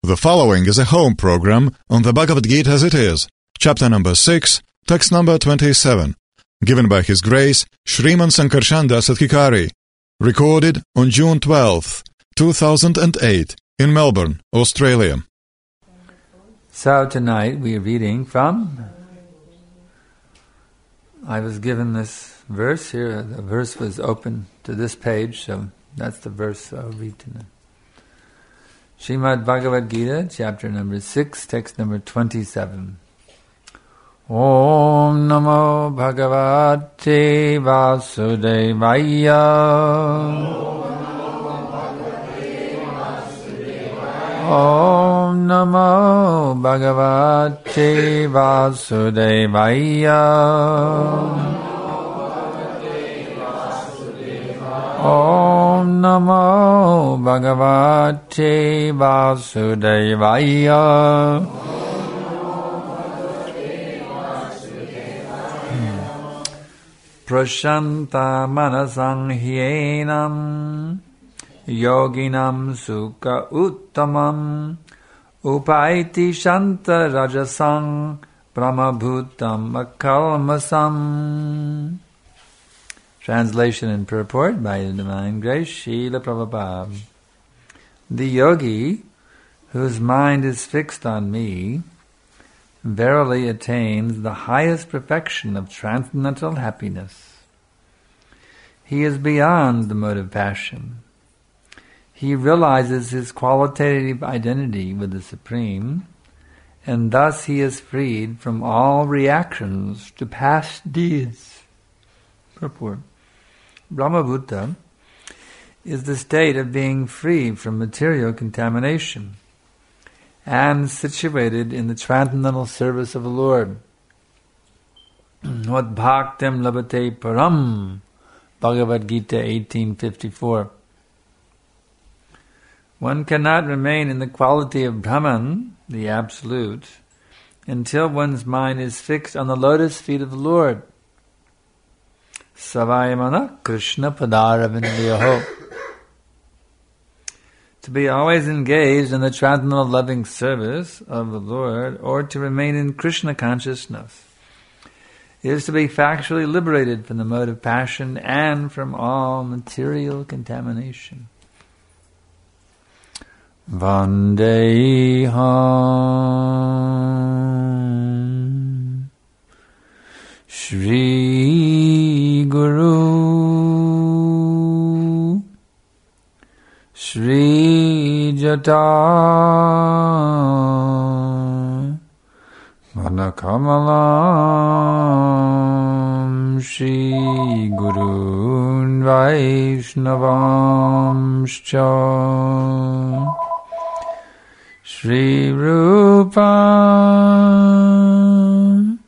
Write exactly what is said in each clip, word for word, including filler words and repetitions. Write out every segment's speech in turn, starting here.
The following is a home program on the Bhagavad Gita as it is, chapter number six, text number twenty-seven, given by His Grace Shriman Sankarshan Das Adhikari, recorded on June twelfth, two thousand eight, in Melbourne, Australia. So tonight we are reading from, I was given this verse here, the verse was open to this page, so that's the verse I'll read tonight. Srimad Bhagavad Gita, chapter number six, text number twenty-seven. Om Namo Bhagavate Vasudevaya. Om Namo Bhagavate Vasudevaya. Om Namo Bhagavate Vasudevaya. Prashanta manasang hyenam yoginam sukha uttamam upaiti shanta rajasang brahmabhutam akalmasam. Translation and purport by the Divine Grace Srila Prabhupada. The yogi, whose mind is fixed on me, verily attains the highest perfection of transcendental happiness. He is beyond the mode of passion. He realizes his qualitative identity with the Supreme, and thus he is freed from all reactions to past deeds. Purport. Brahmabhuta is the state of being free from material contamination and situated in the transcendental service of the Lord. What bhaktam labate param, Bhagavad Gita eighteen fifty-four. One cannot remain in the quality of Brahman, the Absolute, until one's mind is fixed on the lotus feet of the Lord. Savayamana Krishna Padaravindayaho. To be always engaged in the transcendental loving service of the Lord, or to remain in Krishna consciousness, is to be factually liberated from the mode of passion and from all material contamination. Vandeham Shri Guru Shri Jata Manakamalam Shri Gurun Vaishnavamscha Shri Rupam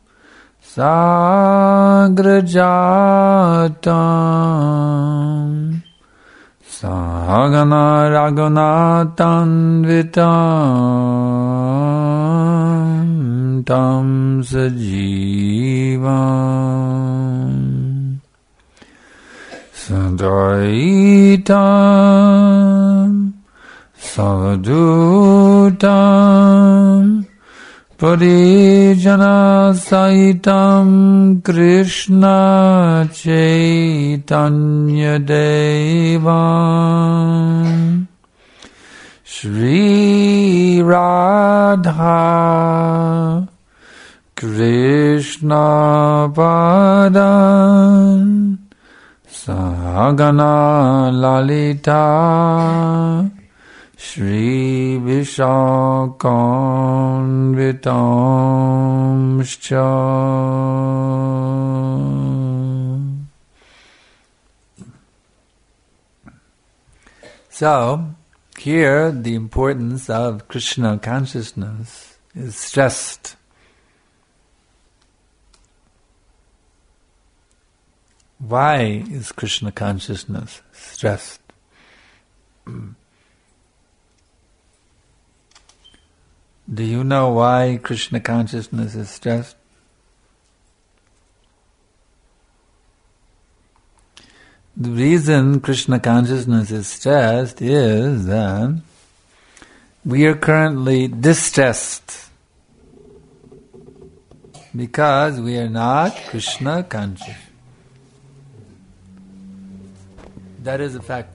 Sagrajatam Sagana Raghunathanvitam Tam Sajivam Sadaitam Savadutam Parijana Saitam Krishna Chaitanya Devam Shri Radha Krishna Padan Sagana Lalita Shri Vishakanvitamscha. So, here the importance of Krishna consciousness is stressed. Why is Krishna consciousness stressed? Do you know why Krishna consciousness is stressed? The reason Krishna consciousness is stressed is that We are currently distressed because we are not Krishna conscious. That is a fact.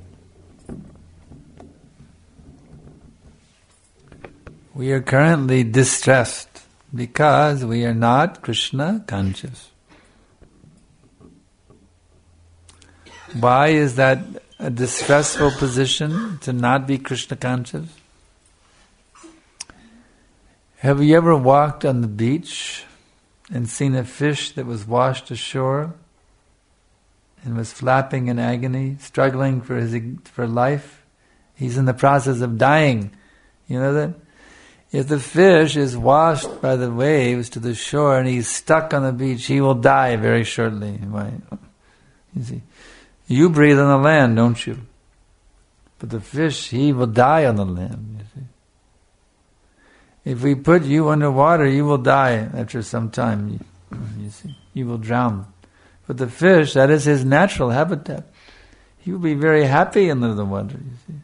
We are currently distressed because we are not Krishna conscious. Why is that a distressful position, to not be Krishna conscious? Have you ever walked on the beach and seen a fish that was washed ashore and was flapping in agony, struggling for his for life? He's in the process of dying. You know that? If the fish is washed by the waves to the shore and he's stuck on the beach, he will die very shortly. Why? You see, you breathe on the land, don't you? But the fish, he will die on the land. You see. If we put you underwater, you will die after some time. You, you see, you will drown. But the fish, that is his natural habitat. He will be very happy under the water. You see.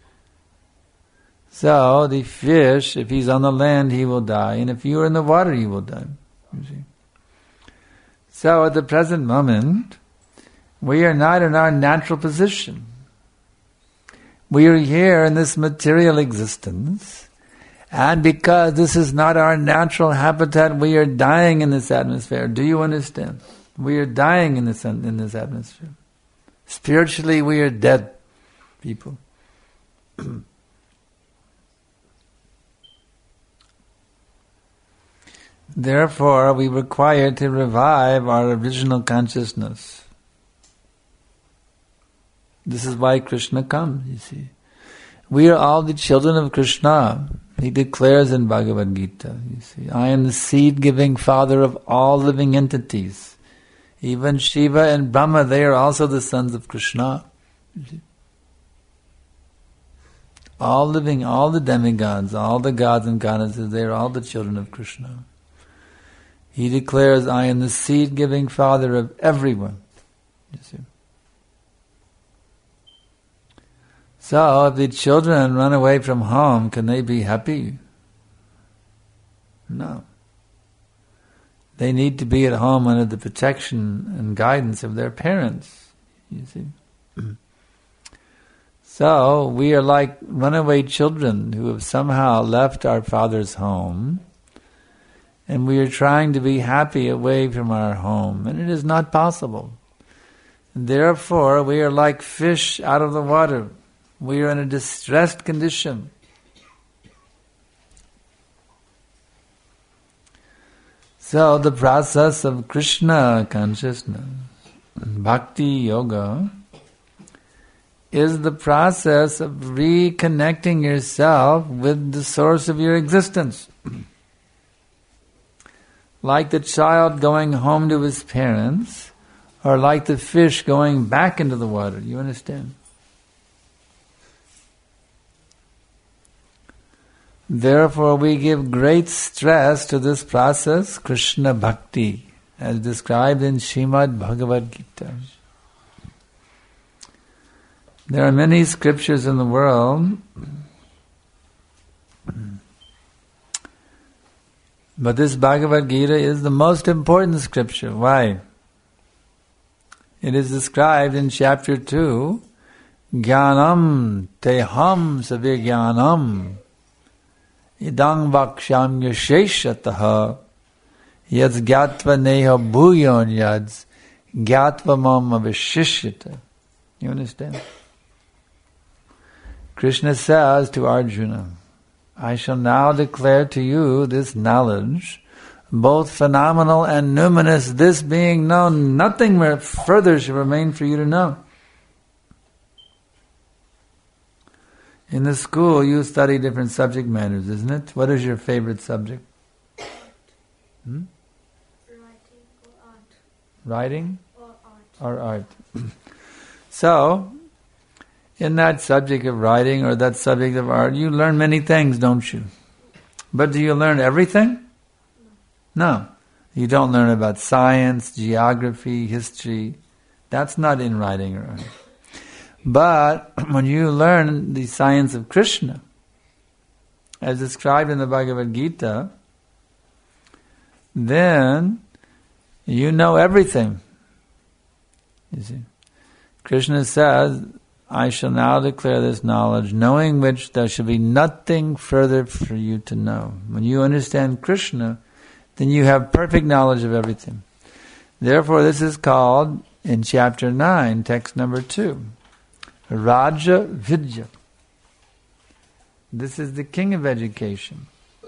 So the fish, if he's on the land, he will die, and if you are in the water, you will die. You see. So at the present moment, we are not in our natural position. We are here in this material existence, and because this is not our natural habitat, we are dying in this atmosphere. Do you understand? We are dying in this in this atmosphere. Spiritually, we are dead people. Therefore, we require to revive our original consciousness. This is why Krishna comes, you see. We are all the children of Krishna. He declares in Bhagavad Gita, you see, I am the seed-giving father of all living entities. Even Shiva and Brahma, they are also the sons of Krishna. You see. All living, all the demigods, all the gods and goddesses, they are all the children of Krishna. He declares, I am the seed-giving father of everyone. You see. So, if the children run away from home, can they be happy? No. They need to be at home under the protection and guidance of their parents. You see. So, we are like runaway children who have somehow left our father's home, and we are trying to be happy away from our home, and it is not possible. Therefore, we are like fish out of the water. We are in a distressed condition. So, the process of Krishna consciousness, Bhakti Yoga, is the process of reconnecting yourself with the source of your existence. Like the child going home to his parents, or like the fish going back into the water. You understand? Therefore, we give great stress to this process, Krishna Bhakti, as described in Srimad Bhagavad Gita. There are many scriptures in the world, but this Bhagavad Gita is the most important scripture. Why? It is described in chapter two, Jnanam teham savigyanam idang vaksham yasheshataha yads gyatva neha bhuyon yads gyatva mama vishishyata. You understand? Krishna says to Arjuna, I shall now declare to you this knowledge, both phenomenal and numinous, this being known, nothing further shall remain for you to know. In the school, you study different subject matters, isn't it? What is your favorite subject? Hmm? Writing or art. Writing? Or art. Or art. So, in that subject of writing or that subject of art, you learn many things, don't you? But do you learn everything? No. No. You don't learn about science, geography, history. That's not in writing or art. But when you learn the science of Krishna, as described in the Bhagavad Gita, then you know everything. You see, Krishna says, I shall now declare this knowledge, knowing which there shall be nothing further for you to know. When you understand Krishna, then you have perfect knowledge of everything. Therefore, this is called, in chapter nine, text number two, Raja Vidya. This is the king of education.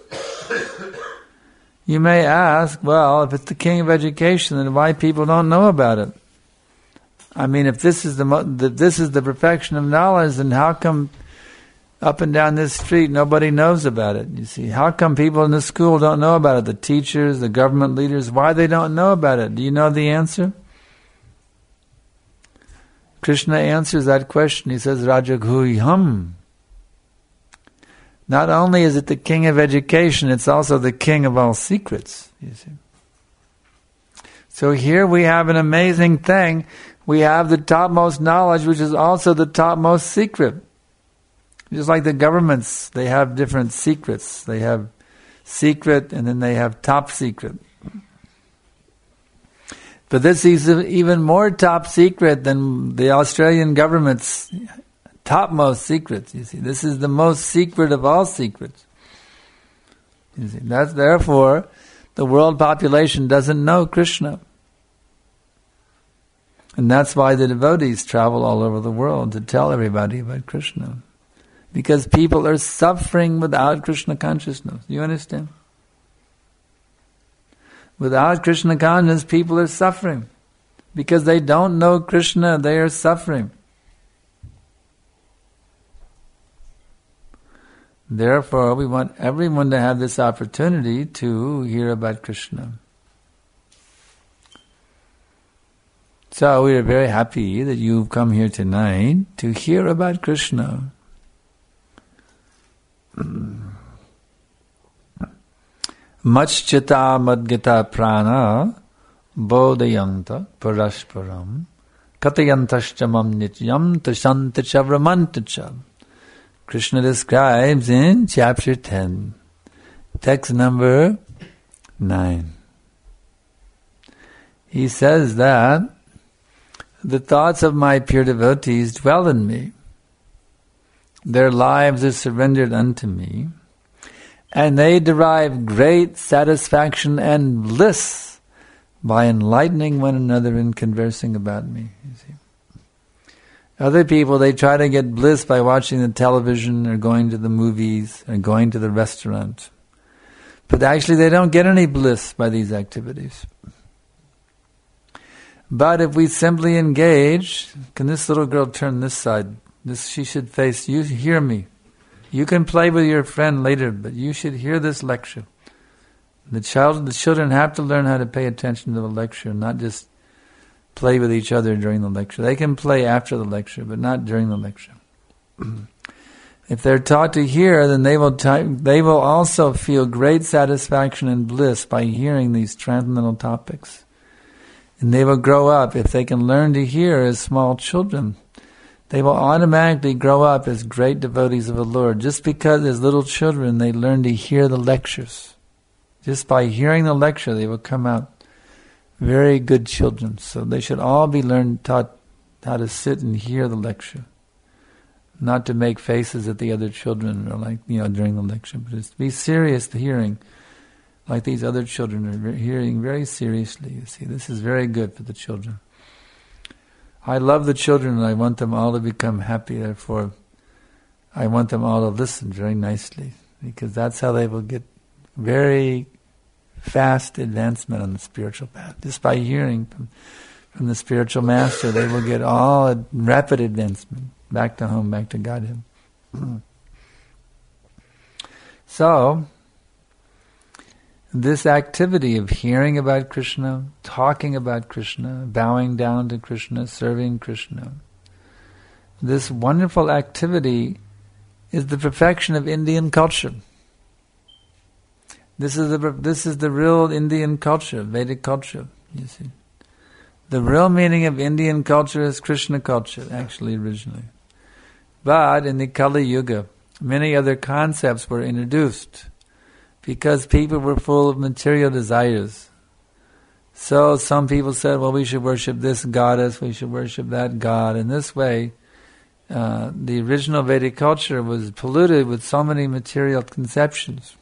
You may ask, well, if it's the king of education, then why people don't know about it? I mean, if this is the, mo- the this is the perfection of knowledge, then how come up and down this street nobody knows about it? You see, how come people in the school don't know about it? The teachers, the government leaders, why they don't know about it? Do you know the answer? Krishna answers that question. He says, Rajaguhyam. Not only is it the king of education, it's also the king of all secrets. You see. So here we have an amazing thing. We have the topmost knowledge, which is also the topmost secret. Just like the governments, they have different secrets. They have secret and then they have top secret. But this is even more top secret than the Australian government's topmost secrets. You see, this is the most secret of all secrets. You see, that's therefore the world population doesn't know Krishna. And that's why the devotees travel all over the world to tell everybody about Krishna. Because people are suffering without Krishna consciousness. Do you understand? Without Krishna consciousness, people are suffering. Because they don't know Krishna, they are suffering. Therefore, we want everyone to have this opportunity to hear about Krishna. So we are very happy that you've come here tonight to hear about Krishna. Machchita madgita prana bodhayanta parasparam katayantaschamam nityam tashantacha vramantacha. Krishna describes in chapter ten, text number nine. He says that the thoughts of my pure devotees dwell in me. Their lives are surrendered unto me, and they derive great satisfaction and bliss by enlightening one another and conversing about me. You see. Other people, they try to get bliss by watching the television or going to the movies or going to the restaurant. But actually they don't get any bliss by these activities. But if we simply engage, can this little girl turn this side? This she should face, you hear me. You can play with your friend later, but you should hear this lecture. The child, the children have to learn how to pay attention to the lecture, not just play with each other during the lecture. They can play after the lecture, but not during the lecture. If they're taught to hear, then they will t- they will also feel great satisfaction and bliss by hearing these transcendental topics. And they will grow up, if they can learn to hear as small children, they will automatically grow up as great devotees of the Lord. Just because as little children they learn to hear the lectures. Just by hearing the lecture they will come out very good children. So they should all be learned, taught how to sit and hear the lecture. Not to make faces at the other children or like, you know, during the lecture, but just be serious to hearing, like these other children are hearing very seriously. You see, this is very good for the children. I love the children and I want them all to become happy, therefore I want them all to listen very nicely, because that's how they will get very fast advancement on the spiritual path. Just by hearing from, from the spiritual master, they will get all a rapid advancement, back to home, back to Godhead. So, this activity of hearing about Krishna, talking about Krishna, bowing down to Krishna, serving Krishna, this wonderful activity is the perfection of Indian culture. This is the this is the real Indian culture, Vedic culture, you see. The real meaning of Indian culture is Krishna culture, actually, originally. But in the Kali Yuga, many other concepts were introduced because people were full of material desires. So some people said, well, we should worship this goddess, we should worship that god. In this way, uh, the original Vedic culture was polluted with so many material conceptions.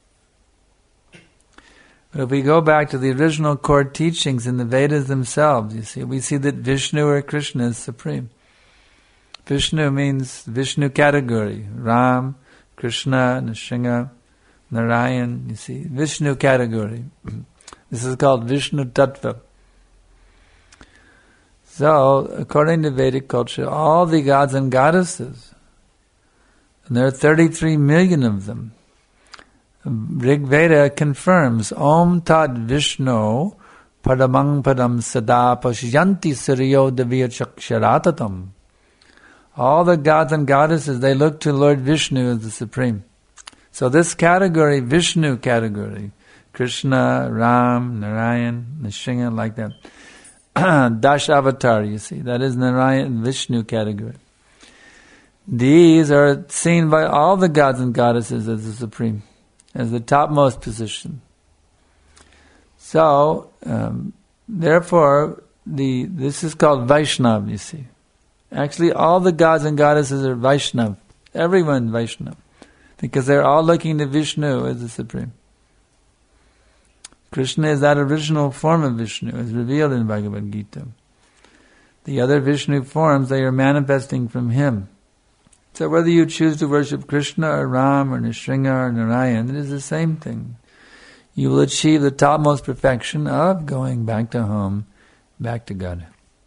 But if we go back to the original core teachings in the Vedas themselves, you see, we see that Vishnu or Krishna is supreme. Vishnu means Vishnu category. Ram, Krishna, Nrsimha, Narayan, you see, Vishnu category. This is called Vishnu Tattva. So, according to Vedic culture, all the gods and goddesses, and there are thirty-three million of them, Rig Veda confirms Om Tad Vishnu Padamang Padam Sada Pashyanti Suryo Devya Chaksharatam. All the gods and goddesses, they look to Lord Vishnu as the supreme. So this category, Vishnu category, Krishna, Ram, Narayan, Nrsimha, like that. Dash Avatar, you see, that is Narayan, Vishnu category. These are seen by all the gods and goddesses as the supreme, as the topmost position. So, um, therefore, the this is called Vaishnav, you see. Actually, all the gods and goddesses are Vaishnav. Everyone Vaishnav. Because they're all looking to Vishnu as the supreme. Krishna is that original form of Vishnu, as revealed in Bhagavad Gita. The other Vishnu forms, they are manifesting from him. So whether you choose to worship Krishna or Ram or Nrsimha or Narayan, it is the same thing. You will achieve the topmost perfection of going back to home, back to God.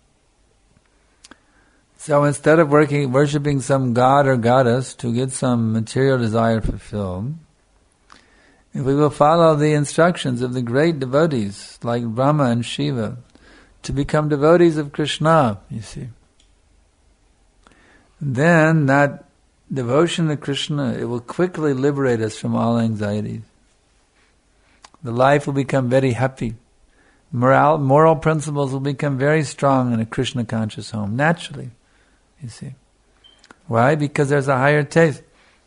So instead of working, worshipping some god or goddess to get some material desire fulfilled, if we will follow the instructions of the great devotees like Brahma and Shiva to become devotees of Krishna, you see, then that devotion to Krishna, it will quickly liberate us from all anxieties. The life will become very happy. Moral, moral principles will become very strong in a Krishna conscious home, naturally, you see. Why? Because there's a higher taste.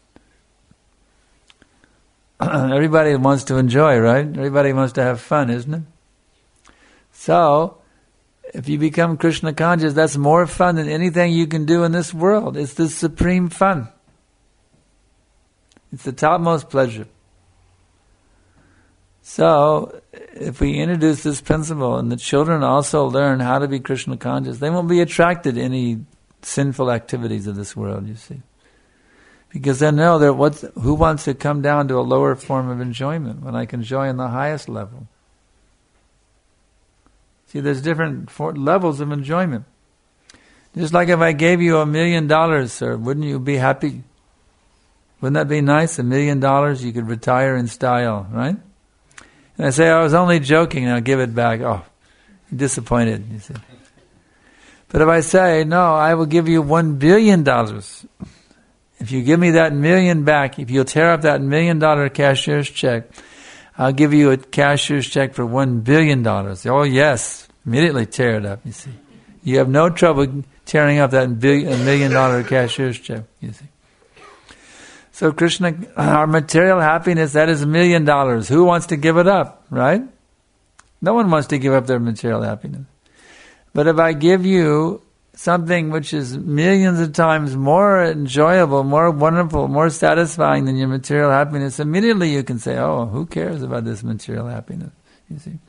Everybody wants to enjoy, right? Everybody wants to have fun, isn't it? So, if you become Krishna conscious, that's more fun than anything you can do in this world. It's the supreme fun. It's the topmost pleasure. So, if we introduce this principle and the children also learn how to be Krishna conscious, they won't be attracted to any sinful activities of this world, you see. Because they know that what's, who wants to come down to a lower form of enjoyment when I can enjoy on the highest level? See, there's different for, levels of enjoyment. Just like if I gave you a million dollars, sir, wouldn't you be happy? Wouldn't that be nice? A million dollars, you could retire in style, right? And I say, I was only joking, and I'll give it back. Oh, you're disappointed, you see. But if I say, no, I will give you one billion dollars. If you give me that million back, if you'll tear up that million dollar cashier's check, I'll give you a cashier's check for one billion dollars. Oh yes, immediately tear it up, you see. You have no trouble tearing up that billion, million dollar cashier's check, you see. So Krishna, our material happiness, that is a million dollars. Who wants to give it up, right? No one wants to give up their material happiness. But if I give you something which is millions of times more enjoyable, more wonderful, more satisfying than your material happiness, immediately you can say, oh, who cares about this material happiness? You see.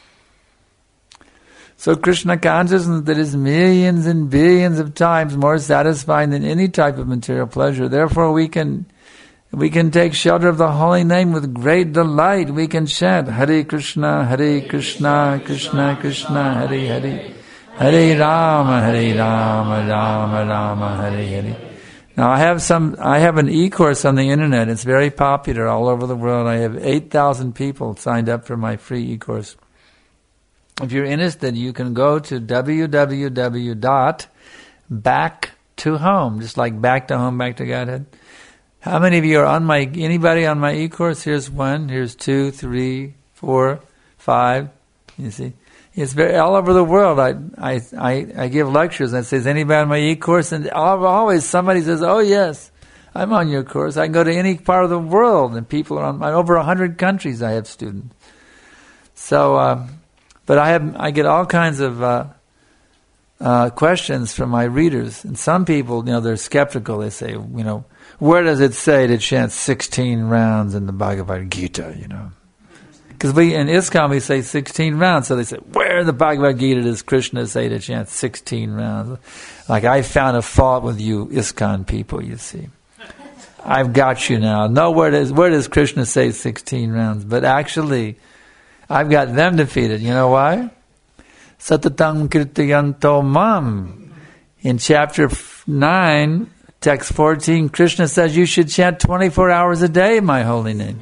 So Krishna consciousness that is millions and billions of times more satisfying than any type of material pleasure. Therefore we can we can take shelter of the holy name with great delight. We can chant Hare Krishna, Hare Krishna, Krishna Krishna, Hare Hare. Hare Rama, Hare Rama, Rama Rama, Hare Hare. Now I have some, I have an e-course on the internet. It's very popular all over the world. I have eight thousand people signed up for my free e-course. If you're interested, you can go to w w w dot back to home, just like back to home, back to Godhead. How many of you are on my, anybody on my e-course? Here's one, here's two, three, four, five, you see. It's very all over the world. I I I, I give lectures and it says, anybody on my e-course? And always somebody says, oh yes, I'm on your course. I can go to any part of the world, and people are on over a hundred countries. I have students. So, uh, but I have I get all kinds of uh, uh, questions from my readers, and some people, you know, they're skeptical. They say, you know, where does it say to chant sixteen rounds in the Bhagavad Gita? You know. Because we in ISKCON we say sixteen rounds, so they say, where in the Bhagavad Gita does Krishna say to chant sixteen rounds? Like, I found a fault with you ISKCON people, you see. I've got you now. No, where does where does Krishna say sixteen rounds? But actually, I've got them defeated. You know why? Satatam kirtayanto mam. In chapter nine, text fourteen, Krishna says you should chant twenty-four hours a day my holy name.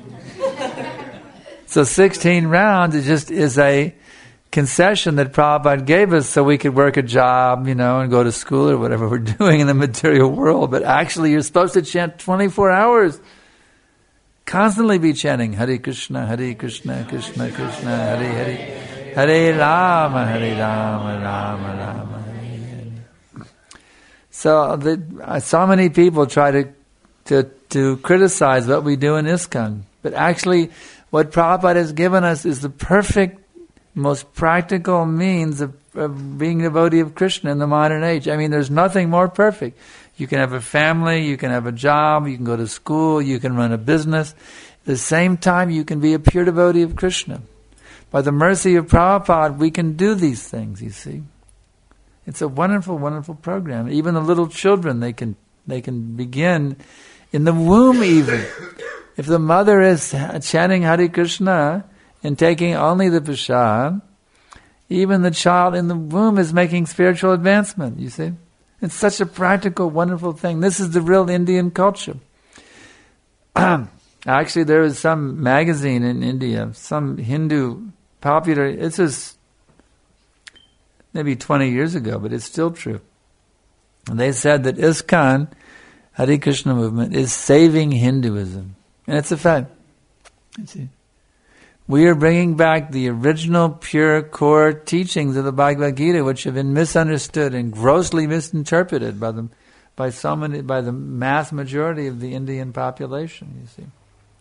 So sixteen rounds is just is a concession that Prabhupada gave us so we could work a job, you know, and go to school or whatever we're doing in the material world. But actually you're supposed to chant twenty-four hours. Constantly be chanting Hare Krishna, Hare Krishna, Krishna Krishna, Hare Hare, Hare Rama, Hare Rama, Rama Rama, Hare Hare. So the, so many people try to, to, to criticize what we do in ISKCON. But actually, what Prabhupada has given us is the perfect, most practical means of, of being a devotee of Krishna in the modern age. I mean, there's nothing more perfect. You can have a family, you can have a job, you can go to school, you can run a business. At the same time, you can be a pure devotee of Krishna. By the mercy of Prabhupada, we can do these things, you see. It's a wonderful, wonderful program. Even the little children, they can they can begin in the womb even. If the mother is chanting Hare Krishna and taking only the prasad, even the child in the womb is making spiritual advancement, you see. It's such a practical, wonderful thing. This is the real Indian culture. Actually, there was some magazine in India, some Hindu popular, this is maybe twenty years ago, but it's still true. And they said that ISKCON, Hare Krishna movement, is saving Hinduism. And it's a fact. You see. We are bringing back the original, pure, core teachings of the Bhagavad Gita, which have been misunderstood and grossly misinterpreted by the, by so many, by the mass majority of the Indian population. You see.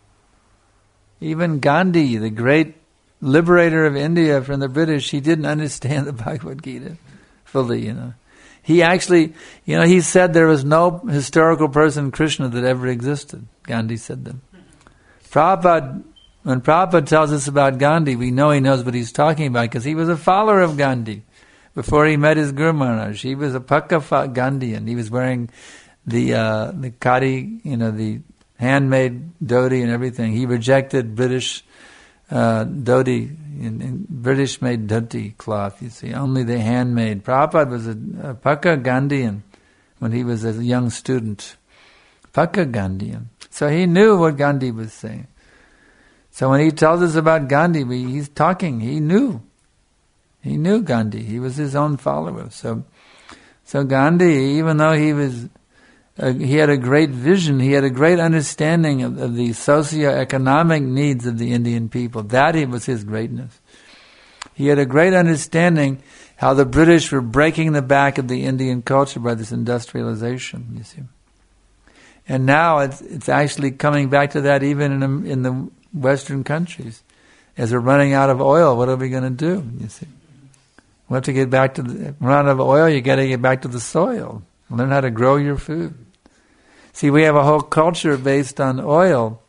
Even Gandhi, the great liberator of India from the British, he didn't understand the Bhagavad Gita fully. You know, he actually, you know, he said there was no historical person, Krishna, that ever existed. Gandhi said that. Prabhupada, when Prabhupada tells us about Gandhi, we know he knows what he's talking about because he was a follower of Gandhi before he met his Guru Maharaj. He was a Pakka Gandhian. He was wearing the uh, the khadi, you know, the handmade dhoti and everything. He rejected British uh, dhoti, in, in British-made dhoti cloth. You see, only the handmade. Prabhupada was a, a Pakka Gandhian when he was a young student. Pakka Gandhian. So he knew what Gandhi was saying. So when he tells us about Gandhi, we, he's talking, he knew. He knew Gandhi. He was his own follower. So so Gandhi, even though he was, uh, he had a great vision, he had a great understanding of, of the socio-economic needs of the Indian people. That was his greatness. He had a great understanding how the British were breaking the back of the Indian culture by this industrialization, you see. And now it's it's actually coming back to that even in in the Western countries. As we're running out of oil, what are we going to do? You see, we have to get back to the run out of oil. You got to get back to the soil. Learn how to grow your food. See, we have a whole culture based on oil.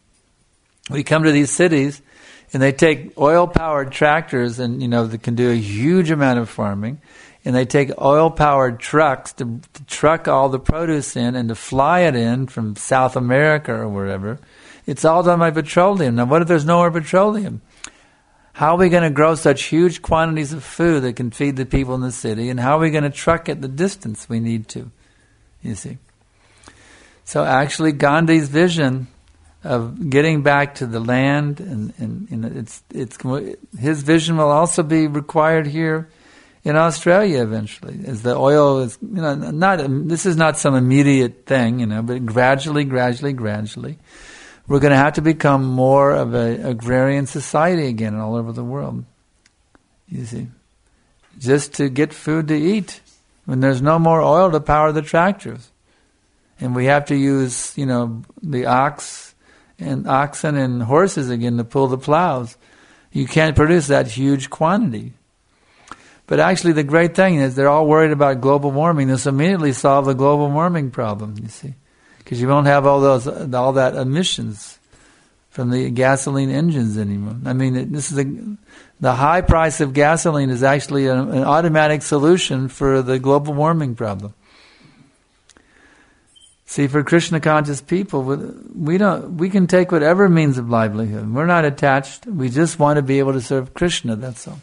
We come to these cities, and they take oil-powered tractors, and you know they can do a huge amount of farming. And they take oil-powered trucks to, to truck all the produce in and to fly it in from South America or wherever. It's all done by petroleum. Now, what if there's no more petroleum? How are we going to grow such huge quantities of food that can feed the people in the city? And how are we going to truck it the distance we need to? You see. So actually, Gandhi's vision of getting back to the land, and, and, and it's it's his vision will also be required here in Australia eventually, as the oil is, you know, not, this is not some immediate thing, you know, but gradually, gradually, gradually, we're going to have to become more of an agrarian society again all over the world. You see, just to get food to eat when there's no more oil to power the tractors. And we have to use, you know, the ox and oxen and horses again to pull the plows. You can't produce that huge quantity. But actually the great thing is they're all worried about global warming. This immediately solve the global warming problem, you see. Because you won't have all those, all that emissions from the gasoline engines anymore. I mean, it, this is a, the high price of gasoline is actually a, an automatic solution for the global warming problem. See, for Krishna conscious people, we don't, we can take whatever means of livelihood. We're not attached. We just want to be able to serve Krishna, that's all.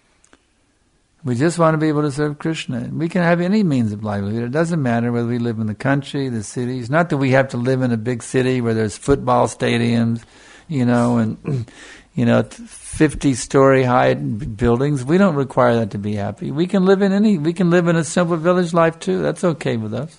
We just want to be able to serve Krishna. We can have any means of livelihood. It doesn't matter whether we live in the country, the cities. Not that we have to live in a big city where there's football stadiums, you know, and, you know, fifty-story high buildings. We don't require that to be happy. We can live in any, we can live in a simple village life too. That's okay with us.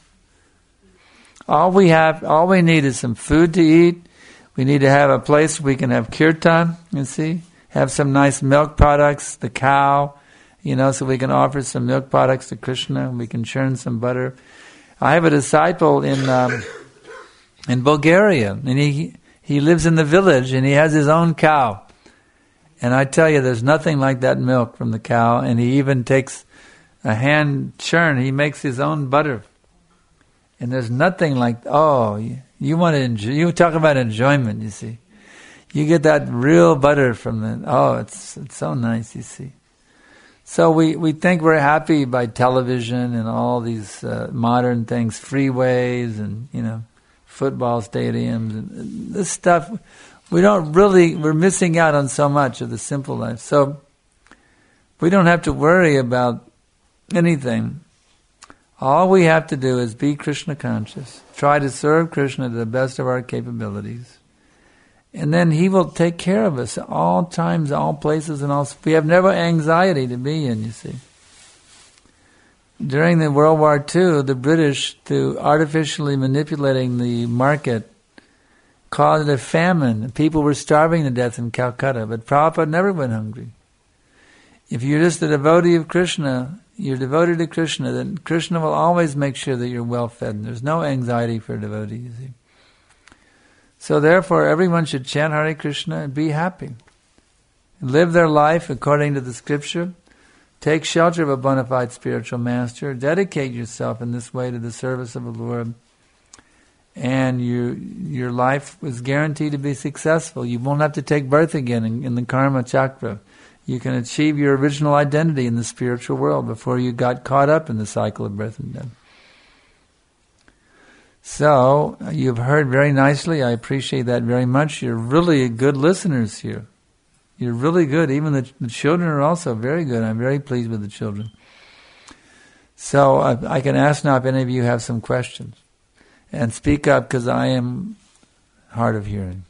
All we have, all we need is some food to eat. We need to have a place we can have kirtan, you see, have some nice milk products, the cow, you know, so we can offer some milk products to Krishna. We can churn some butter. I have a disciple in um, in Bulgaria, and he he lives in the village, and he has his own cow. And I tell you, there's nothing like that milk from the cow. And he even takes a hand churn. He makes his own butter. And there's nothing like, oh, you, you want to enjoy, you talk about enjoyment, you see. You get that real butter from the, oh, it's it's so nice, you see. So we, we think we're happy by television and all these uh, modern things, freeways and, you know, football stadiums and this stuff. We don't really, we're missing out on so much of the simple life. So we don't have to worry about anything. All we have to do is be Krishna conscious. Try to serve Krishna to the best of our capabilities. And then He will take care of us at all times, all places, and all. We have never anxiety to be in, you see. During the World War Two, the British, through artificially manipulating the market, caused a famine. People were starving to death in Calcutta, but Prabhupada never went hungry. If you're just a devotee of Krishna, you're devoted to Krishna, then Krishna will always make sure that you're well fed. There's no anxiety for a devotee, you see. So therefore, everyone should chant Hare Krishna and be happy. Live their life according to the scripture. Take shelter of a bona fide spiritual master. Dedicate yourself in this way to the service of the Lord. And your your life is guaranteed to be successful. You won't have to take birth again in, in the karma chakra. You can achieve your original identity in the spiritual world before you got caught up in the cycle of birth and death. So, you've heard very nicely. I appreciate that very much. You're really good listeners here. You're really good. Even the, the children are also very good. I'm very pleased with the children. So, I, I can ask now if any of you have some questions. And speak up, because I am hard of hearing.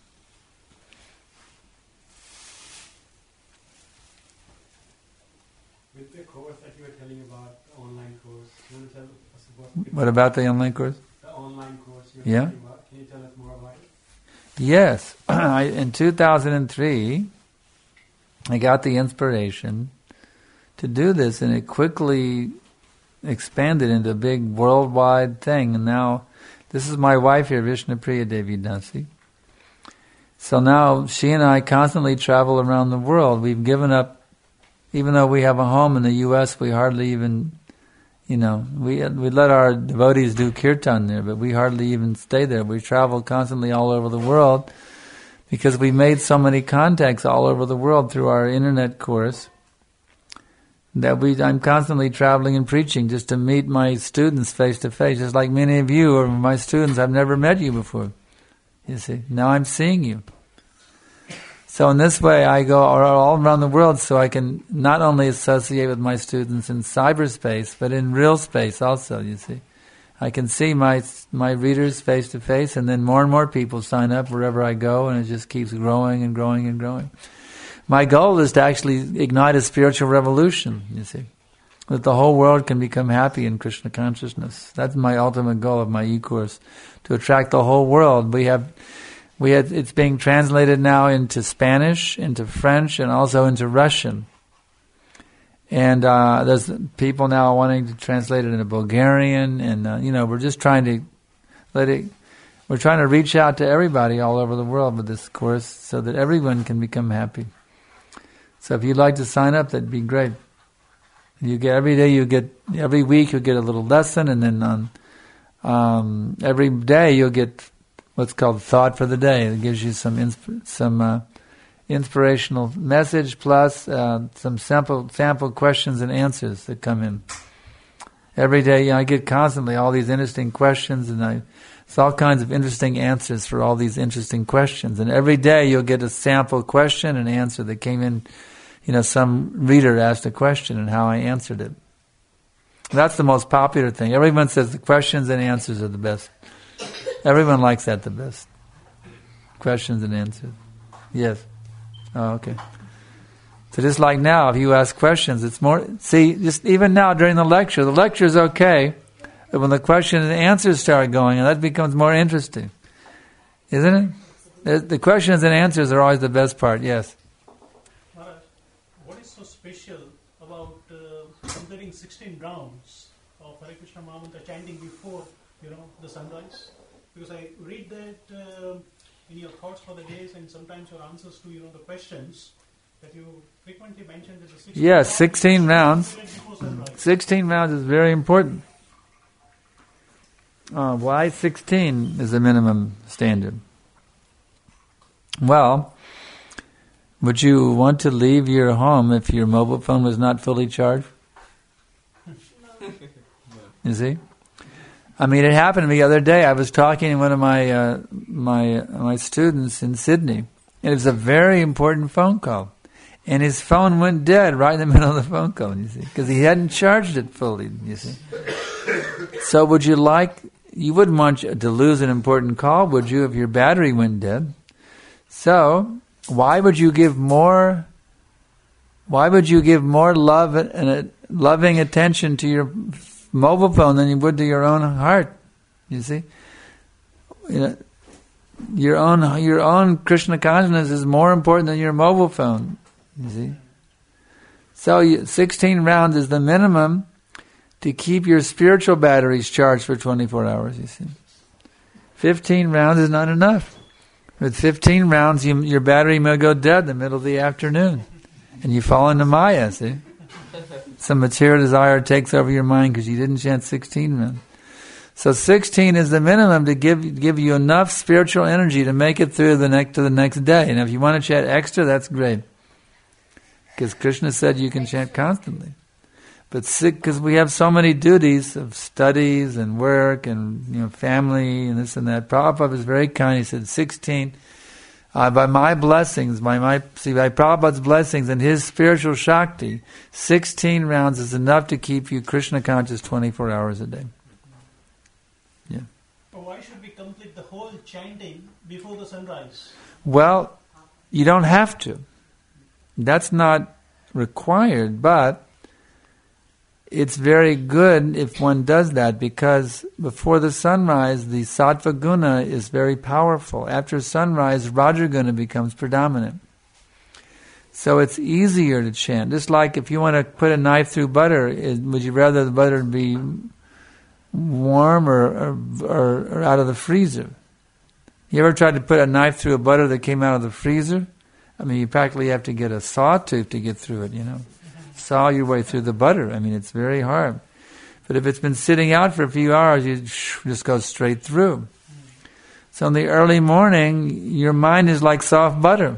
With the course that you were telling about, the online course, can you tell us about... What about the online course? Online course you were yeah. talking about. Can you tell us more about it? Yes. I, in two thousand three, I got the inspiration to do this, and it quickly expanded into a big worldwide thing. And now, this is my wife here, Vishnupriya Devi Dasi. So now, she and I constantly travel around the world. We've given up, even though we have a home in the U S, we hardly even... You know, we we let our devotees do kirtan there, but we hardly even stay there. We travel constantly all over the world because we made so many contacts all over the world through our internet course that we I'm constantly traveling and preaching just to meet my students face to face, just like many of you are my students. I've never met you before. You see, now I'm seeing you. So in this way, I go all around the world so I can not only associate with my students in cyberspace, but in real space also, you see. I can see my my readers face to face, and then more and more people sign up wherever I go, and it just keeps growing and growing and growing. My goal is to actually ignite a spiritual revolution, you see, that the whole world can become happy in Krishna consciousness. That's my ultimate goal of my e-course, to attract the whole world. We have... We had, it's being translated now into Spanish, into French, and also into Russian. And uh, there's people now wanting to translate it into Bulgarian, and uh, you know, we're just trying to Let it. We're trying to reach out to everybody all over the world with this course so that everyone can become happy. So if you'd like to sign up, that'd be great. You get every day. You get every week. You'll get a little lesson, and then on um, every day you'll get what's called thought for the day. It gives you some insp- some uh, inspirational message plus uh, some sample sample questions and answers that come in every day. You know, I get constantly all these interesting questions, and I it's all kinds of interesting answers for all these interesting questions. And every day you'll get a sample question and answer that came in. You know, some reader asked a question and how I answered it. That's the most popular thing. Everyone says the questions and answers are the best. Everyone likes that the best. Questions and answers. Yes. Oh, okay. So just like now, if you ask questions, it's more... See, just even now during the lecture, the lecture is okay, but when the question and answers start going, and that becomes more interesting. Isn't it? The, the questions and answers are always the best part, yes. Special about uh, completing sixteen rounds of Hare Krishna Mahamantra chanting before, you know, the sunrise? Because I read that uh, in your thoughts for the days and sometimes your answers to, you know, the questions that you frequently mention that the sixteen yes, rounds sixteen rounds. sixteen rounds is very important. Uh, why sixteen is the minimum standard? Well, would you want to leave your home if your mobile phone was not fully charged? You see? I mean, it happened to me the other day. I was talking to one of my uh, my uh, my students in Sydney, and it was a very important phone call. And his phone went dead right in the middle of the phone call, you see, because he hadn't charged it fully, you see. So would you like, you wouldn't want to lose an important call, would you, if your battery went dead? So... Why would you give more? Why would you give more love and a loving attention to your mobile phone than you would to your own heart? You see, you know, your own your own Krishna consciousness is more important than your mobile phone. You see, so you, sixteen rounds is the minimum to keep your spiritual batteries charged for twenty-four hours. You see, fifteen rounds is not enough. With fifteen rounds, you, your battery may go dead in the middle of the afternoon. And you fall into Maya, see? Some material desire takes over your mind because you didn't chant sixteen rounds. So sixteen is the minimum to give give you enough spiritual energy to make it through the next to the next day. And if you want to chant extra, that's great. Because Krishna said you can chant constantly. But because we have so many duties of studies and work and, you know, family and this and that. Prabhupada was very kind. He said sixteen, uh, by my blessings, by my see by Prabhupada's blessings and his spiritual Shakti, sixteen rounds is enough to keep you Krishna conscious twenty-four hours a day. Yeah. But why should we complete the whole chanting before the sunrise? Well, you don't have to. That's not required, but it's very good if one does that, because before the sunrise, the sattva guna is very powerful. After sunrise, rajaguna becomes predominant. So it's easier to chant. Just like if you want to put a knife through butter, is, would you rather the butter be warm or, or, or, or out of the freezer? You ever tried to put a knife through a butter that came out of the freezer? I mean, you practically have to get a sawtooth to get through it, you know. Saw your way through the butter. I mean, it's very hard. But if it's been sitting out for a few hours, you just go straight through. So in the early morning, your mind is like soft butter.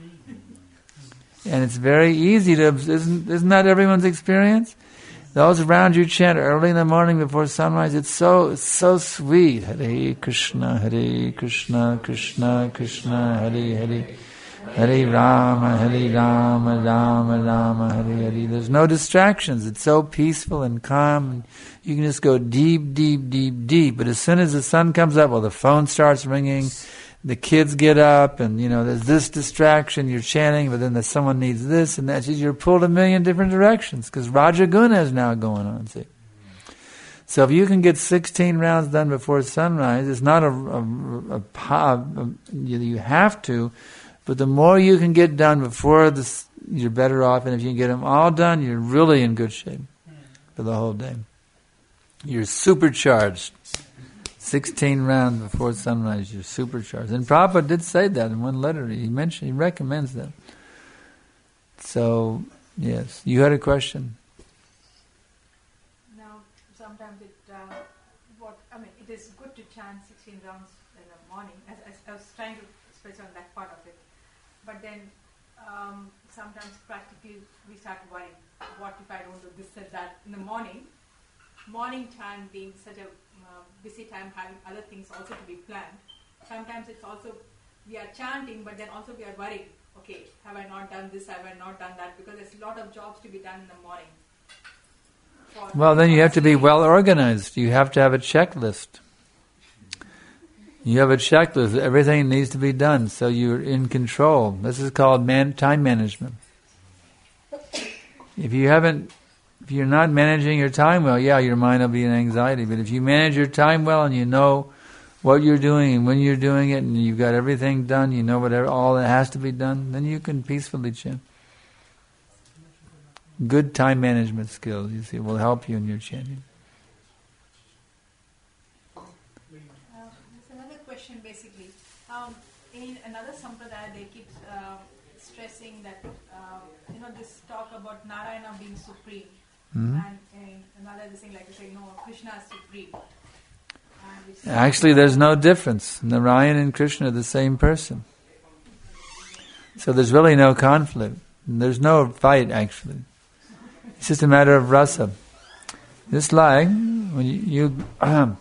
And it's very easy to, isn't, isn't that everyone's experience? Those around you chant early in the morning before sunrise. It's so, it's so sweet. Hare Krishna, Hare Krishna, Krishna Krishna, Hare Hare. Hare Rama, Hare Rama, Rama Rama, Hare Hare. There's no distractions. It's so peaceful and calm. You can just go deep, deep, deep, deep. But as soon as the sun comes up, well, the phone starts ringing, the kids get up, and, you know, there's this distraction. You're chanting, but then there's someone needs this and that. You're pulled a million different directions because Rajaguna is now going on. See? So if you can get sixteen rounds done before sunrise, it's not a, a, a, a, a you have to. But the more you can get done before this, you're better off. And if you can get them all done, you're really in good shape for the whole day. You're supercharged. sixteen rounds before sunrise, you're supercharged. And Prabhupada did say that in one letter. He mentioned, he recommends that. So, yes, you had a question. Now, sometimes it, uh, what I mean, it is good to chant sixteen rounds in the morning. As, as I was trying to express on that part of it, but then um, sometimes practically we start worrying. What if I don't do this and that in the morning? Morning time being such a uh, busy time, having other things also to be planned. Sometimes it's also, we are chanting, but then also we are worried, okay, have I not done this, have I not done that, because there's a lot of jobs to be done in the morning. For Well, then you have to be well organized. You have to have a checklist. You have a checklist. Everything needs to be done, so you're in control. This is called man- time management. If you haven't, if you're not managing your time well, yeah, your mind will be in anxiety. But if you manage your time well and you know what you're doing and when you're doing it, and you've got everything done, you know whatever all that has to be done, then you can peacefully chant. Good time management skills, you see, will help you in your chanting. Uh, there's another question, basically. Um, in another sampradaya, they keep uh, stressing that uh, you know this talk about Narayana being supreme, Mm-hmm. and in another they say like they say no, Krishna is supreme. And which Actually, there's no difference. Narayan and Krishna are the same person. So there's really no conflict. There's no fight, actually. It's just a matter of rasa. Just like when you, you um,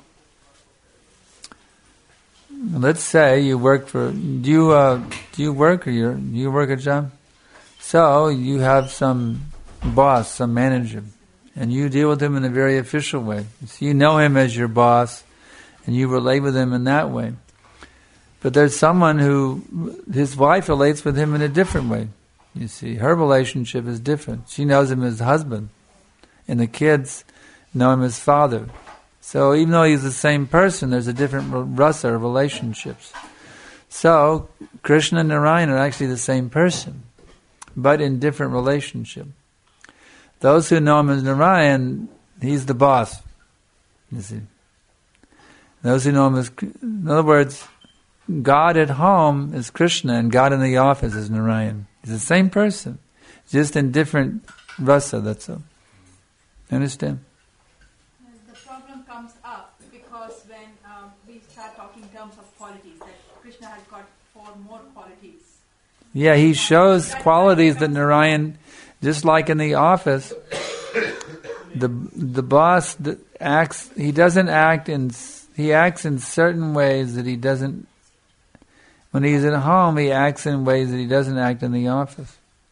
let's say you work for, do you uh, do you work or you do you work a job? So you have some boss, some manager, and you deal with him in a very official way. So you know him as your boss, and you relate with him in that way. But there's someone who, his wife relates with him in a different way. You see, her relationship is different. She knows him as husband, and the kids know him as father. So even though he's the same person, there's a different rasa of relationships. So Krishna and Narayan are actually the same person, but in different relationship. Those who know him as Narayan, he's the boss. You see. Those who know him as, in other words, God at home is Krishna, and God in the office is Narayan. He's the same person, just in different rasa, that's all. Understand? the problem comes up because when um, we start talking in terms of qualities, that Krishna has got four more qualities. Yeah, he shows qualities that Narayan, just like in the office, the the boss that acts, he doesn't act in, he acts in certain ways that he doesn't, when he's at home, he acts in ways that he doesn't act in the office.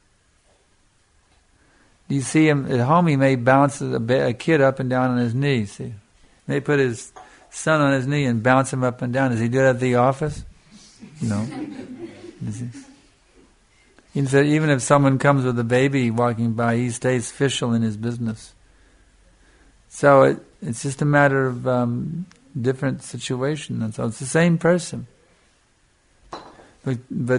You see him at home, he may bounce a, a kid up and down on his knee, see. He may put his son on his knee and bounce him up and down. Does he do that at the office? No. Even if someone comes with a baby walking by, he stays official in his business. So it, it's just a matter of um, different situation. And so it's the same person. But, but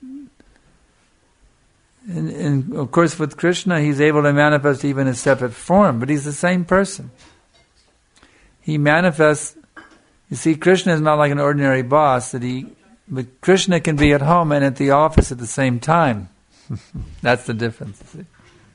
and, and of course with Krishna, he's able to manifest even a separate form, but he's the same person. He manifests, you see, Krishna is not like an ordinary boss, that he, but Krishna can be at home and at the office at the same time. That's the difference. See?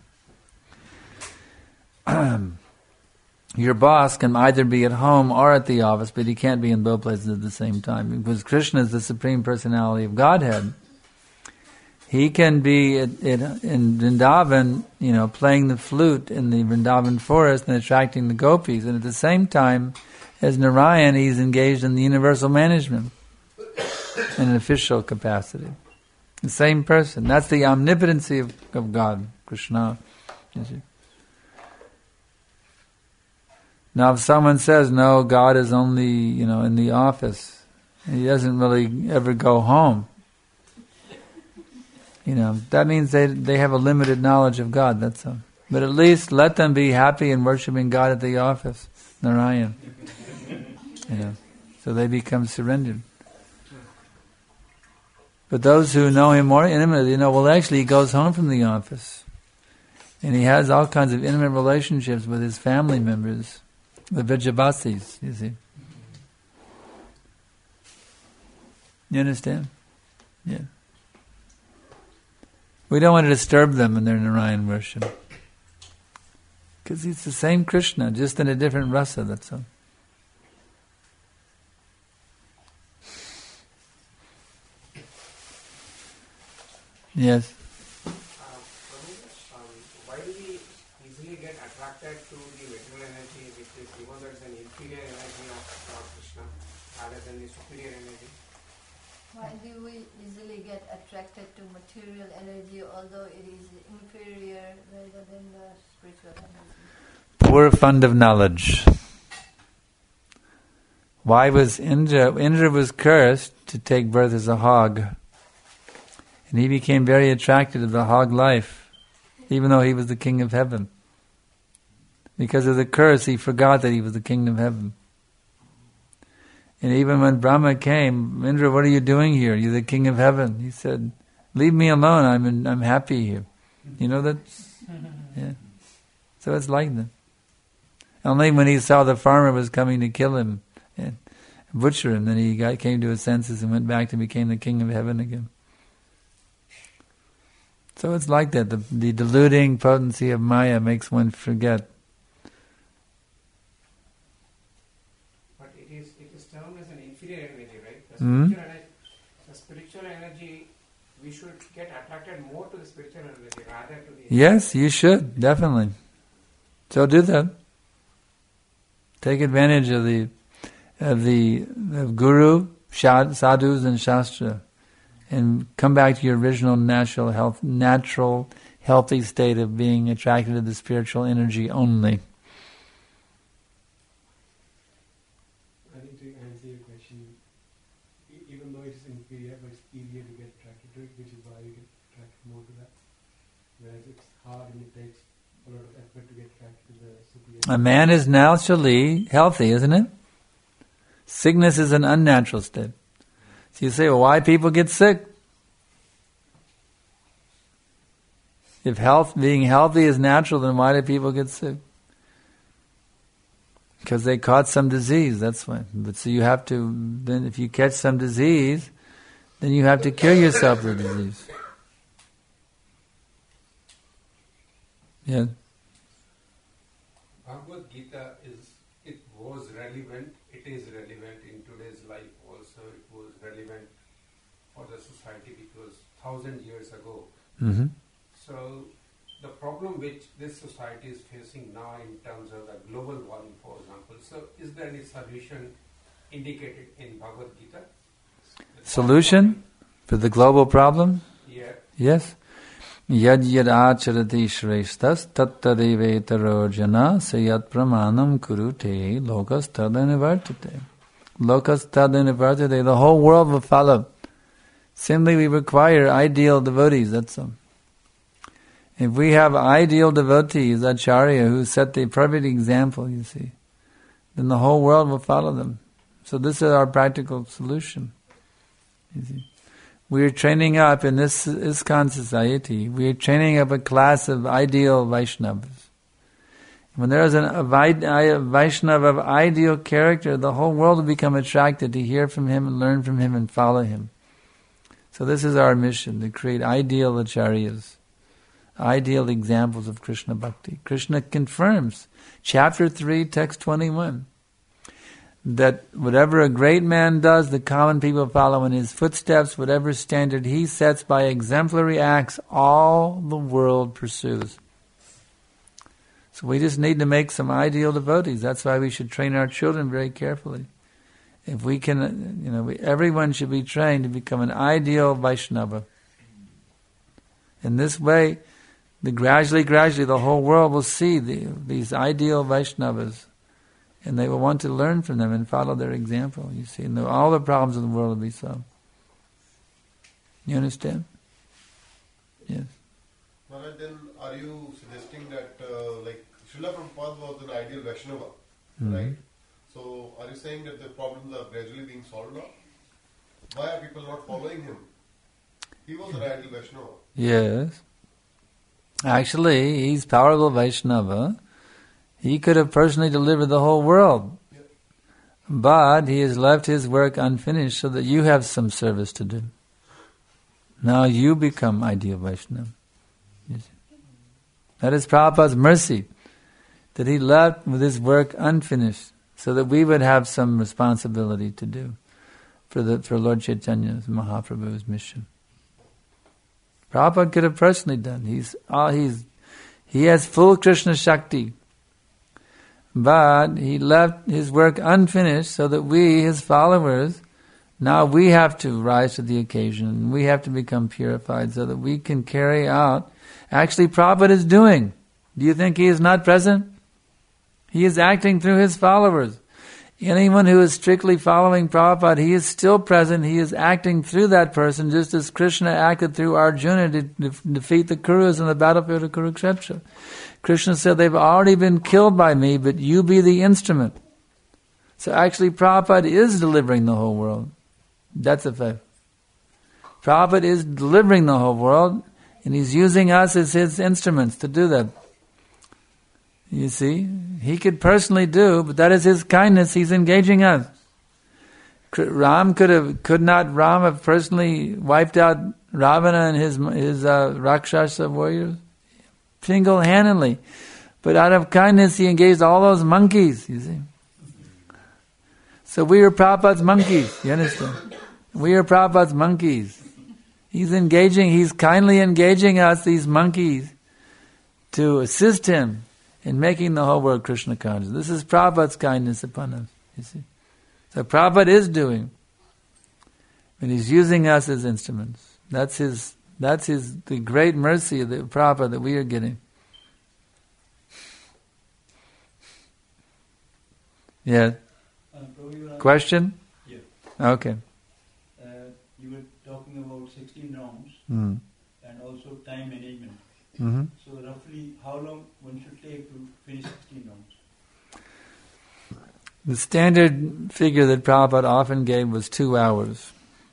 Your boss can either be at home or at the office, but he can't be in both places at the same time. Because Krishna is the Supreme Personality of Godhead. He can be at, at, in Vrindavan, you know, playing the flute in the Vrindavan forest and attracting the gopis. And at the same time, as Narayan, he's engaged in the universal management in an official capacity. The same person. That's the omnipotency of, of God, Krishna. You see. Now, if someone says, no, God is only, you know, in the office, and he doesn't really ever go home, you know, that means they they have a limited knowledge of God, that's all. But at least let them be happy in worshiping God at the office, Narayan. You know, so they become surrendered. But those who know him more intimately, you know, well, actually he goes home from the office, and he has all kinds of intimate relationships with his family members, the Vijavasis, you see. You understand? Yeah. We don't want to disturb them in their Narayan worship. Because it's the same Krishna, just in a different rasa, that's all. Yes. Uh, um, why do we easily get attracted to the material energy, which is even though it's an inferior energy of Lord Krishna, rather than the superior energy? Why do we easily get attracted to material energy, although it is inferior rather than the spiritual energy? Poor fund of knowledge. Why was Indra? Indra was cursed to take birth as a hog. And he became very attracted to the hog life, even though he was the king of heaven. Because of the curse, he forgot that he was the king of heaven. And even when Brahma came, Indra, what are you doing here? You're the king of heaven. He said, leave me alone, I'm in, I'm happy here. You know that? Yeah. So it's like that. Only when he saw the farmer was coming to kill him, and butcher him, then he got, came to his senses and went back and became the king of heaven again. So it's like that. The, the deluding potency of Maya makes one forget. But it is it is termed as an inferior energy, right? The Hmm? spiritual, energy, the spiritual energy, we should get attracted more to the spiritual energy rather to the... Yes, you should, definitely. So do that. Take advantage of the of the of Guru, shad, sadhus, and Shastra, and come back to your original natural health, natural healthy state of being attracted to the spiritual energy only. I think to answer your question, e- even though it is inferior, but it's easier to get attracted to it, which is why you get attracted more to that. Whereas it's hard and it takes a lot of effort to get attracted to the superior. A man is naturally healthy, isn't it? Sickness is an unnatural state. So you say, well, why people get sick? If health, being healthy is natural, then why do people get sick? Because they caught some disease, that's why. But so you have to, then if you catch some disease, then you have to cure yourself of the disease. Yeah. Bhagavad Gita is, it was relevant, it is relevant in today's life also. It was relevant for the society because thousand years ago. Mm-hmm. So the problem which this society is facing now in terms of the global warming, for example, so is there any solution indicated in Bhagavad Gita? Solution for the global problem? Yeah. Yes. Yad yad acharati shreshtas tattadevetaro jana sayat pramanam kurute lokas tadanivartate. Lokas tadanivartate. The whole world will follow. Simply we require ideal devotees, that's all. If we have ideal devotees, acharya, who set the perfect example, you see, then the whole world will follow them. So this is our practical solution. You see. We are training up in this ISKCON society, we are training up a class of ideal Vaishnavas. When there is an, a, a Vaishnava of ideal character, the whole world will become attracted to hear from him and learn from him and follow him. So this is our mission, to create ideal acharyas, ideal examples of Krishna Bhakti. Krishna confirms, chapter three, text twenty-one, that whatever a great man does, the common people follow in his footsteps. Whatever standard he sets by exemplary acts, all the world pursues. So we just need to make some ideal devotees. That's why we should train our children very carefully. If we can, you know, we, everyone should be trained to become an ideal Vaishnava. In this way, the gradually, gradually, the whole world will see the, these ideal Vaishnavas. And they will want to learn from them and follow their example, you see. And all the problems in the world will be solved. You understand? Yes. Maharaj, then are you suggesting that, uh, like, Srila Prabhupada was an ideal Vaishnava, Mm-hmm. right? So, are you saying that the problems are gradually being solved now? Why are people not following him? He was an ideal Vaishnava. Yes. Actually, he's powerful Vaishnava. He could have personally delivered the whole world. Yeah. But he has left his work unfinished so that you have some service to do. Now you become ideal Vaishnava. That is Prabhupada's mercy, that he left with his work unfinished so that we would have some responsibility to do for the for Lord Chaitanya's Mahaprabhu's mission. Prabhupada could have personally done. He's all he's he has full Krishna Shakti. But he left his work unfinished so that we, his followers, now we have to rise to the occasion. We have to become purified so that we can carry out. Actually, Prabhupada is doing. Do you think he is not present? He is acting through his followers. Anyone who is strictly following Prabhupada, he is still present. He is acting through that person, just as Krishna acted through Arjuna to de- defeat the Kurus on the battlefield of Kurukshetra. Krishna said, they've already been killed by me, but you be the instrument. So actually, Prabhupada is delivering the whole world. That's a fact. Prabhupada is delivering the whole world, and he's using us as his instruments to do that. You see, he could personally do, but that is his kindness. He's engaging us. Ram could have, could not Ram have personally wiped out Ravana and his his uh, Rakshasa warriors single-handedly, but out of kindness he engaged all those monkeys. You see, so we are Prabhupada's monkeys. You understand? We are Prabhupada's monkeys. He's engaging. He's kindly engaging us, these monkeys, to assist him in making the whole world Krishna conscious. This is Prabhupada's kindness upon us, you see. So Prabhupada is doing, and he's using us as instruments. That's his, that's his, the great mercy of the Prabhupada that we are getting. Yeah. Uh, Prabhu, Question? Yeah. Okay. Uh, you were talking about sixteen rounds Mm. and also time management. Mm-hmm. So roughly how long one should take to finish sixteen rounds? The standard figure that Prabhupada often gave was two hours,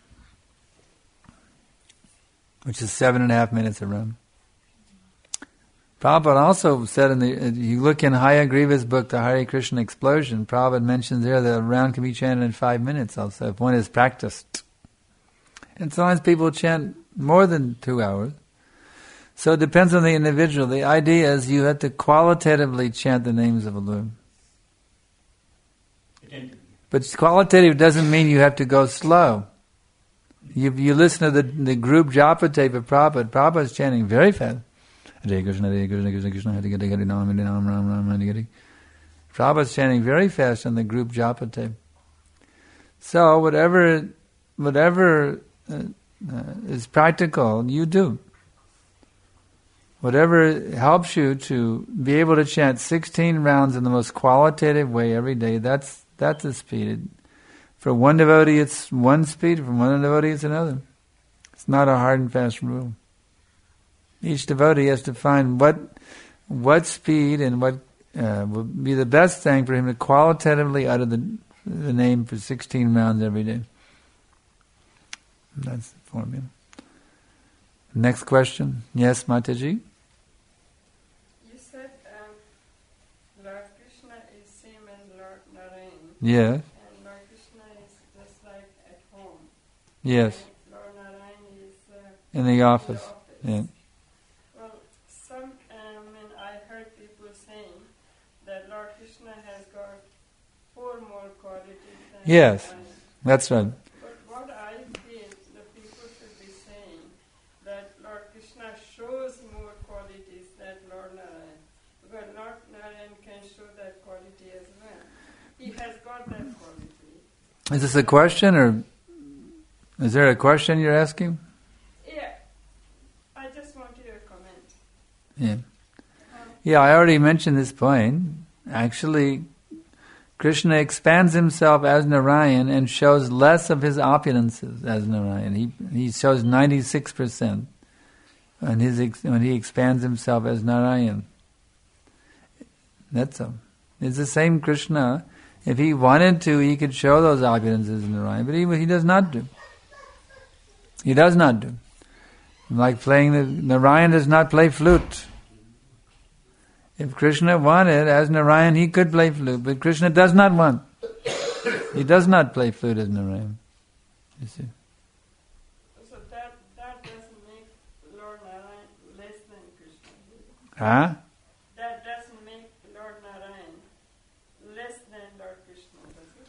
which is seven and a half minutes a round. Prabhupada also said, in the, you look in Hayagriva's book, The Hare Krishna Explosion, Prabhupada mentions there that a round can be chanted in five minutes also, if one is practiced. And sometimes people chant more than two hours. So it depends on the individual. The idea is you have to qualitatively chant the names of the Lord. Attentively. But qualitative doesn't mean you have to go slow. You you listen to the the group japa tape of Prabhupada. Prabhupada is chanting very fast. Hare Krishna, Hare Krishna, Krishna Krishna, Hare Hare, Hare Ram, Hare Ram, Ram Ram, Hare Hare. Prabhupada is chanting very fast on the group japa tape. So whatever whatever uh, uh, is practical, you do. Whatever helps you to be able to chant sixteen rounds in the most qualitative way every day, that's that's the speed. For one devotee it's one speed, for one devotee it's another. It's not a hard and fast rule. Each devotee has to find what what speed and what uh, would be the best thing for him to qualitatively utter the, the name for sixteen rounds every day. That's the formula. Next question. Yes, Mataji? Yes. And Lord Krishna is just like at home. Yes. And Lord Narayan is uh, in the office. In the office. Yeah. Well, some, um, and I heard people saying that Lord Krishna has got four more qualities than Yes, Narayan. that's right. But what I feel, the people should be saying that Lord Krishna shows more qualities than Lord Narayan. Because Lord Narayan can show that quality as well. He has got that quality. Is this a question, or is there a question you're asking? Yeah. I just wanted your comment. Yeah. Um, Yeah, I already mentioned this point. Actually, Krishna expands himself as Narayan and shows less of his opulences as Narayan. He he shows ninety-six percent when, his ex, when he expands himself as Narayan. That's all. It's the same Krishna. If he wanted to, he could show those opulences in Narayan, but he, he does not do. He does not do. Like playing the, Narayan does not play flute. If Krishna wanted, as Narayan, he could play flute, but Krishna does not want. He does not play flute as Narayan. You see. So that that doesn't make Lord Narayan less than Krishna. Huh? That doesn't make Lord Narayan less than Lord Krishna, does it?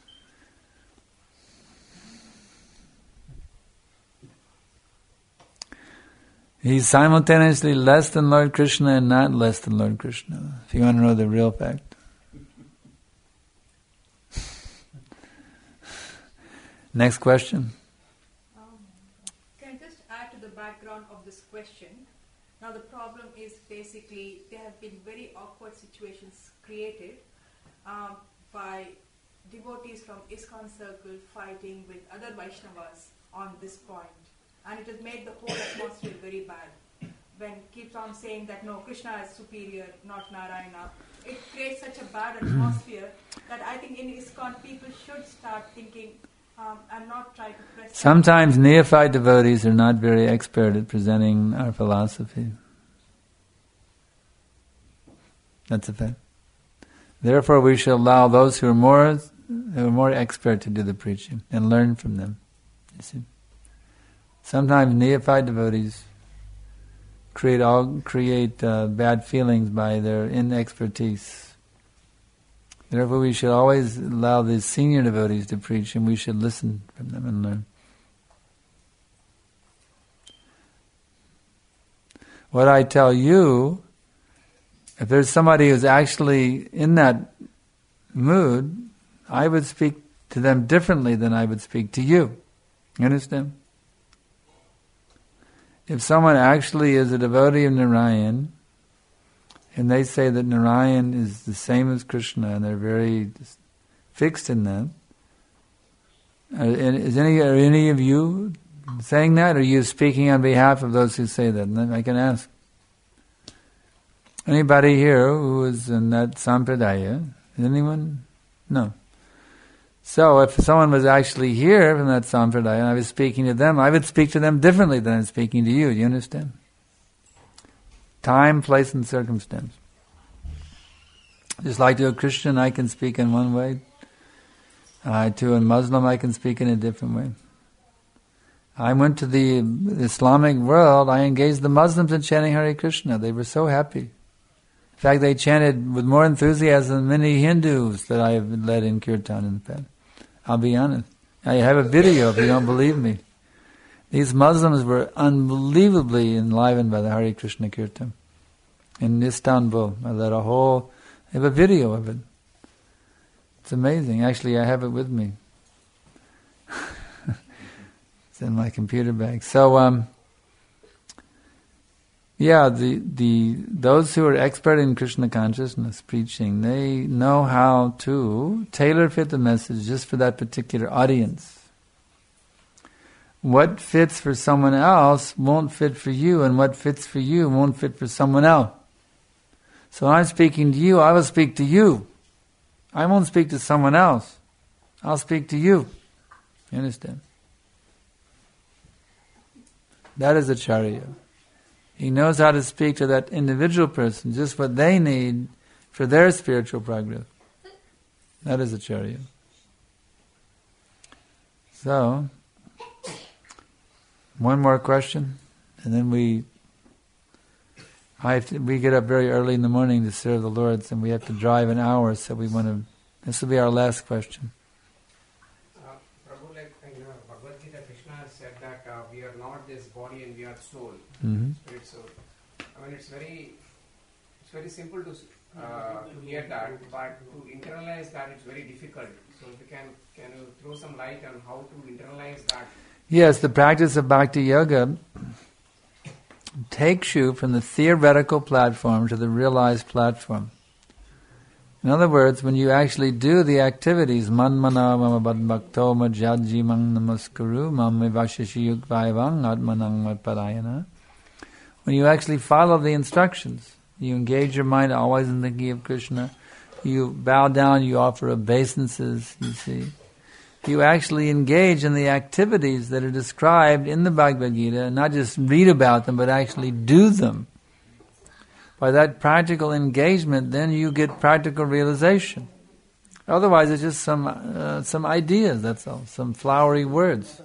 He's simultaneously less than Lord Krishna and not less than Lord Krishna, if you want to know the real fact. Next question. Um, can I just add to the background of this question? Now the problem is basically there have been very awkward situations created um, by devotees from ISKCON circle fighting with other Vaishnavas on this point. And it has made the whole atmosphere very bad. When keeps on saying that no, Krishna is superior, not Narayana, it creates such a bad atmosphere that I think in ISKCON people should start thinking um, and not try to press. Sometimes neophyte devotees are not very expert at presenting our philosophy. That's a fact. Therefore, we should allow those who are more who are more expert to do the preaching and learn from them. You see. Sometimes neophyte devotees create all create uh, bad feelings by their inexpertise. Therefore, we should always allow the senior devotees to preach, and we should listen from them and learn. What I tell you, if there's somebody who's actually in that mood, I would speak to them differently than I would speak to you. You understand? If someone actually is a devotee of Narayan, and they say that Narayan is the same as Krishna, and they're very fixed in that, is any are any of you saying that, or are you speaking on behalf of those who say that? And then I can ask. Anybody here who is in that sampradaya? Anyone? No. So if someone was actually here from that sampradaya and I was speaking to them, I would speak to them differently than I'm speaking to you. Do you understand? Time, place, and circumstance. Just like to a Christian, I can speak in one way. Uh, to a Muslim, I can speak in a different way. I went to the Islamic world, I engaged the Muslims in chanting Hare Krishna. They were so happy. In fact, they chanted with more enthusiasm than many Hindus that I have led in Kirtan in the past. I'll be honest. I have a video if you don't believe me. These Muslims were unbelievably enlivened by the Hare Krishna Kirtan. In Istanbul, I led a whole, I have a video of it. It's amazing. Actually, I have it with me. It's in my computer bag. So, um, yeah, the the those who are expert in Krishna consciousness preaching, they know how to tailor fit the message just for that particular audience. What fits for someone else won't fit for you, and what fits for you won't fit for someone else. So when I'm speaking to you, I will speak to you. I won't speak to someone else. I'll speak to you. You understand? That is Acharya. He knows how to speak to that individual person, just what they need for their spiritual progress. That is Acharya. So, one more question, and then we I have to, we get up very early in the morning to serve the Lord, and we have to drive an hour, so we want to, this will be our last question. Uh, Prabhu, like in uh, Bhagavad Gita, Krishna has said that uh, we are not this body and we are soul, Mm-hmm. spirit soul. I mean, it's very, it's very simple to uh, to hear that, but to internalize that, it's very difficult. So, if you can, can you throw some light on how to internalize that? Yes, the practice of Bhakti Yoga takes you from the theoretical platform to the realized platform. In other words, when you actually do the activities, manmana mama bhakto majyaji mang namaskuru mam vivashishi yukvaivang atmanang matparayana. When you actually follow the instructions, you engage your mind always in thinking of Krishna, you bow down, you offer obeisances, you see. You actually engage in the activities that are described in the Bhagavad Gita, not just read about them, but actually do them. By that practical engagement, then you get practical realization. Otherwise, it's just some uh, some ideas. That's all, some flowery words.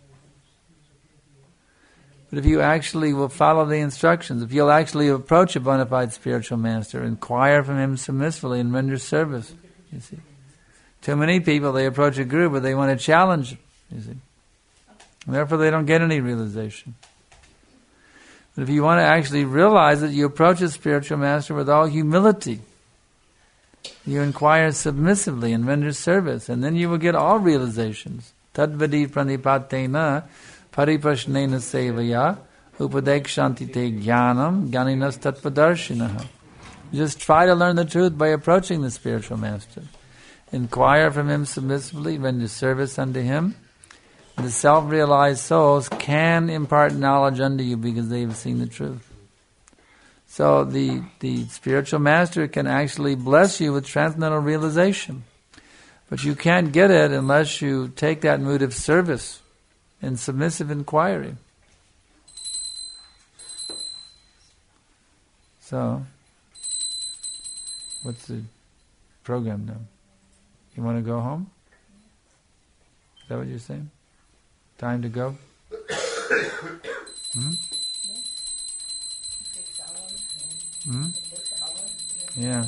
But if you actually will follow the instructions, if you'll actually approach a bona fide spiritual master, inquire from him submissively, and render service, you see. Too many people, they approach a guru, but they want to challenge him, you see. And therefore, they don't get any realization. But if you want to actually realize that you approach a spiritual master with all humility, you inquire submissively and render service, and then you will get all realizations. Tadvadi pranipatena paripashnena sevaya upadekshanti te jnanam jnaninas tattvadarshinaha. Just try to learn the truth by approaching the spiritual master. Inquire from him submissively, render service unto him. The self-realized souls can impart knowledge unto you because they have seen the truth. So the, the spiritual master can actually bless you with transcendental realization. But you can't get it unless you take that mood of service and submissive inquiry. So, what's the program now? You want to go home? Is that what you're saying? Time to go? Hmm? Hmm? Yeah.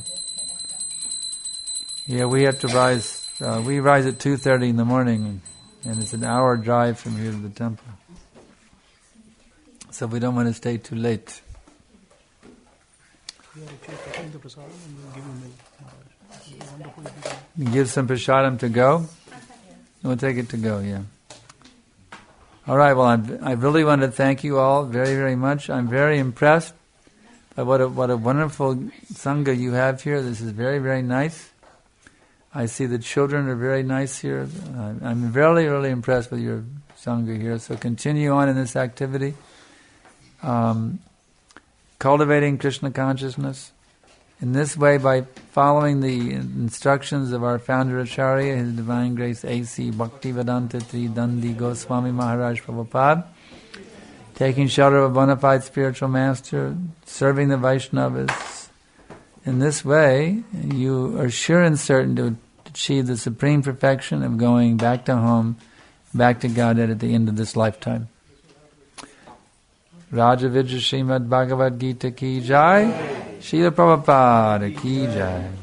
Yeah, we have to rise. Uh, we rise at two thirty in the morning, and it's an hour drive from here to the temple. So we don't want to stay too late. You give some prasadam to go? We'll take it to go, yeah. All right, well, I'm, I really want to thank you all very, very much. I'm very impressed by what a, what a wonderful Sangha you have here. This is very, very nice. I see the children are very nice here. I'm, I'm really, really impressed with your Sangha here. So continue on in this activity. Um, cultivating Krishna consciousness. In this way, by following the instructions of our founder Acharya, His Divine Grace A C Bhaktivedanta Tri Dandi Goswami Maharaj Prabhupada, taking shelter of a bona fide spiritual master, serving the Vaishnavas. In this way, you are sure and certain to achieve the supreme perfection of going back to home, back to Godhead at the end of this lifetime. Raja Vijay Srimad Bhagavad Gita ki jai, Srila Prabhupada ki jai.